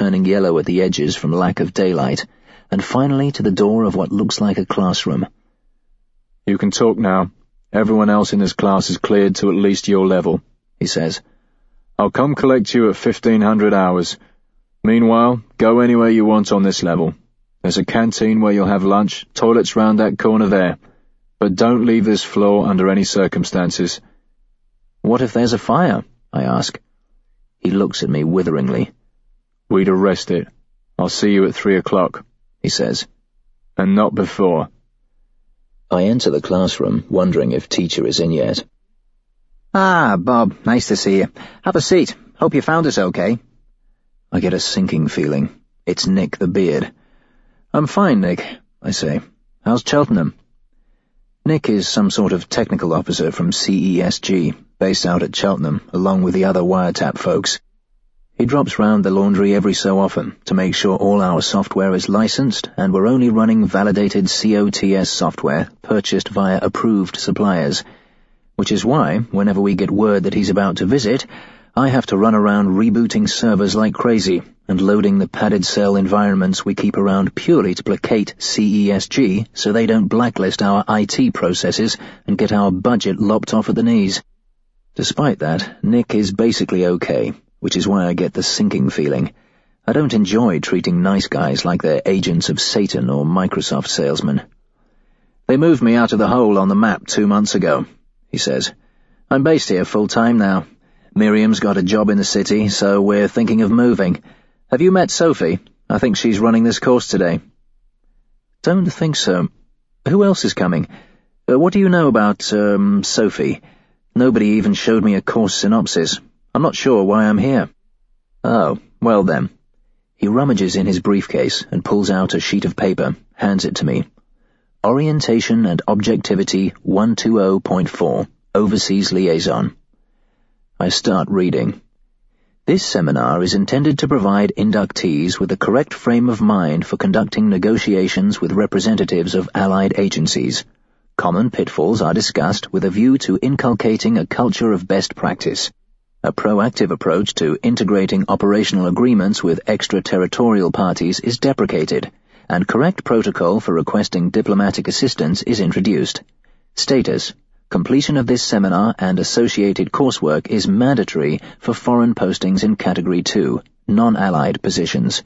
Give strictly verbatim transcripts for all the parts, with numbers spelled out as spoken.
turning yellow at the edges from lack of daylight, and finally to the door of what looks like a classroom. "You can talk now. Everyone else in this class is cleared to at least your level," he says. "I'll come collect you at fifteen hundred hours. Meanwhile, go anywhere you want on this level. There's a canteen where you'll have lunch, toilets round that corner there. But don't leave this floor under any circumstances." "What if there's a fire?" I ask. He looks at me witheringly. "We'd arrest it. I'll see you at three o'clock, he says. "And not before." I enter the classroom, wondering if teacher is in yet. "Ah, Bob, nice to see you. Have a seat. Hope you found us okay." I get a sinking feeling. It's Nick the Beard. "I'm fine, Nick," I say. "How's Cheltenham?" Nick is some sort of technical officer from C E S G, based out at Cheltenham, along with the other wiretap folks. He drops round the laundry every so often to make sure all our software is licensed and we're only running validated C O T S software purchased via approved suppliers, which is why, whenever we get word that he's about to visit, I have to run around rebooting servers like crazy and loading the padded cell environments we keep around purely to placate C E S G so they don't blacklist our I T processes and get our budget lopped off at the knees. Despite that, Nick is basically okay, which is why I get the sinking feeling. I don't enjoy treating nice guys like they're agents of Satan or Microsoft salesmen. "They moved me out of the hole on the map two months ago," he says. "I'm based here full-time now. Miriam's got a job in the city, so we're thinking of moving. Have you met Sophie? I think she's running this course today." "Don't think so. Who else is coming? Uh, what do you know about, um, Sophie? Nobody even showed me a course synopsis. I'm not sure why I'm here." "Oh, well then." He rummages in his briefcase and pulls out a sheet of paper, hands it to me. "Orientation and Objectivity one twenty point four, Overseas Liaison." I start reading. "This seminar is intended to provide inductees with the correct frame of mind for conducting negotiations with representatives of allied agencies. Common pitfalls are discussed with a view to inculcating a culture of best practice. A proactive approach to integrating operational agreements with extraterritorial parties is deprecated, and correct protocol for requesting diplomatic assistance is introduced. Status: completion of this seminar and associated coursework is mandatory for foreign postings in Category two, non-allied positions."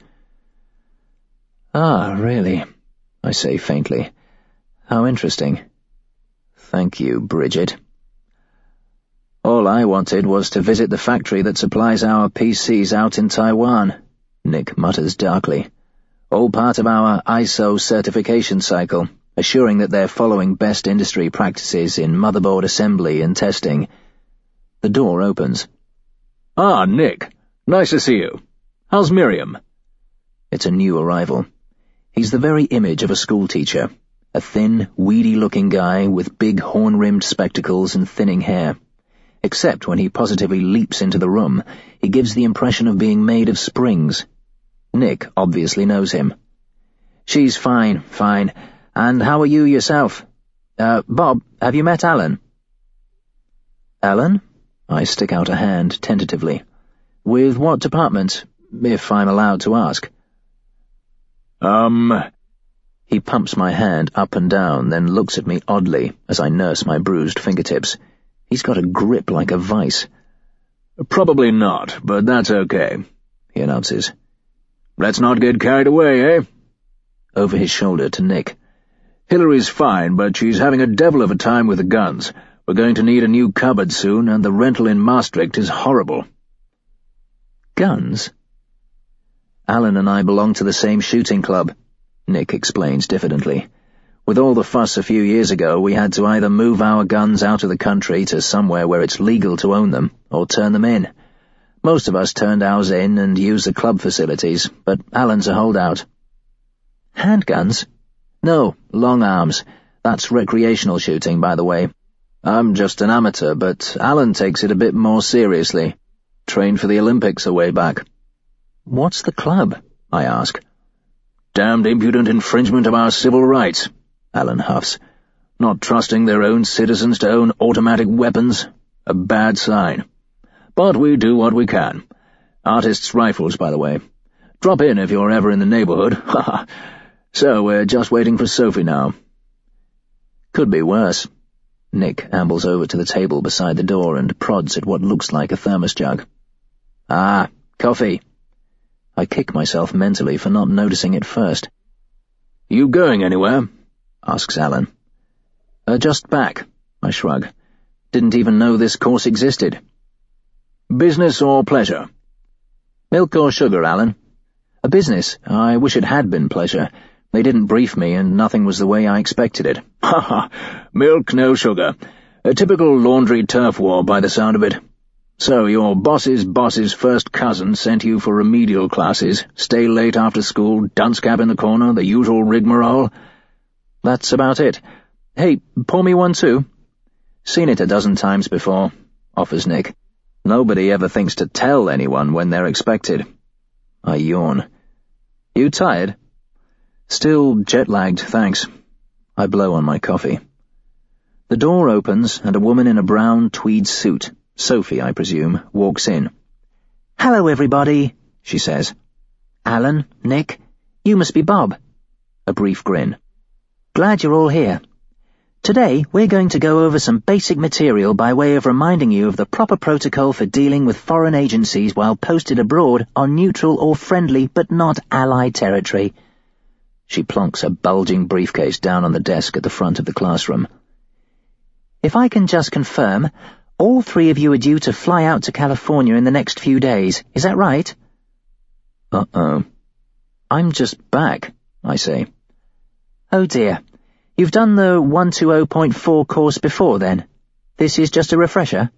"Ah, really?" I say faintly. "How interesting." "Thank you, Bridget." "All I wanted was to visit the factory that supplies our P Cs out in Taiwan," Nick mutters darkly. "All part of our I S O certification cycle, assuring that they're following best industry practices in motherboard assembly and testing." The door opens. "Ah, Nick. Nice to see you. How's Miriam?" It's a new arrival. He's the very image of a schoolteacher, a thin, weedy-looking guy with big horn-rimmed spectacles and thinning hair. Except when he positively leaps into the room, he gives the impression of being made of springs. Nick obviously knows him. "She's fine, fine. And how are you yourself? Uh, Bob, have you met Alan?" "Alan?" I stick out a hand tentatively. "With what department, if I'm allowed to ask?" Um... He pumps my hand up and down, then looks at me oddly as I nurse my bruised fingertips. He's got a grip like a vice. "Probably not, but that's okay," he announces. "Let's not get carried away, eh?" Over his shoulder to Nick. "Hillary's fine, but she's having a devil of a time with the guns. We're going to need a new cupboard soon, and the rental in Maastricht is horrible." "Guns?" "Alan and I belong to the same shooting club," Nick explains diffidently. "With all the fuss a few years ago, we had to either move our guns out of the country to somewhere where it's legal to own them, or turn them in. Most of us turned ours in and used the club facilities, but Alan's a holdout." "Handguns?" "No, long arms. That's recreational shooting, by the way. I'm just an amateur, but Alan takes it a bit more seriously. Trained for the Olympics a way back." "What's the club?" I ask. "Damned impudent infringement of our civil rights," Alan huffs. "Not trusting their own citizens to own automatic weapons. A bad sign. But we do what we can. Artists' rifles, by the way. Drop in if you're ever in the neighborhood. Ha ha. So we're just waiting for Sophie now. Could be worse. Nick ambles over to the table beside the door and prods at what looks like a thermos jug. Ah, coffee. I kick myself mentally for not noticing it first. You going anywhere? Asks Alan. Uh, just back, I shrug. Didn't even know this course existed. Business or pleasure? Milk or sugar, Alan? A business. I wish it had been pleasure. They didn't brief me, and nothing was the way I expected it. Ha ha! Milk, no sugar. A typical laundry turf war by the sound of it. So your boss's boss's first cousin sent you for remedial classes, stay late after school, dunce cap in the corner, the usual rigmarole? That's about it. Hey, pour me one too. Seen it a dozen times before, offers Nick. Nobody ever thinks to tell anyone when they're expected. I yawn. You tired? Still jet-lagged, thanks. I blow on my coffee. The door opens, and a woman in a brown tweed suit, Sophie, I presume, walks in. Hello, everybody, she says. Alan, Nick, you must be Bob. A brief grin. Glad you're all here. Today, we're going to go over some basic material by way of reminding you of the proper protocol for dealing with foreign agencies while posted abroad on neutral or friendly but not allied territory. She plonks a bulging briefcase down on the desk at the front of the classroom. If I can just confirm, all three of you are due to fly out to California in the next few days, is that right? Uh-oh. I'm just back, I say. Oh dear. You've done the one twenty point four course before then? This is just a refresher?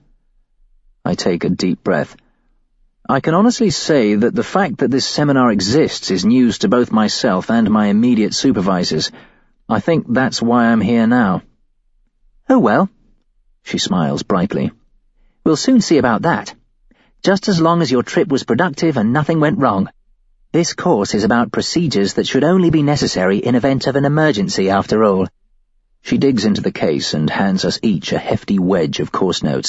I take a deep breath. I can honestly say that the fact that this seminar exists is news to both myself and my immediate supervisors. I think that's why I'm here now. Oh well, she smiles brightly. We'll soon see about that. Just as long as your trip was productive and nothing went wrong. This course is about procedures that should only be necessary in event of an emergency, after all. She digs into the case and hands us each a hefty wedge of course notes.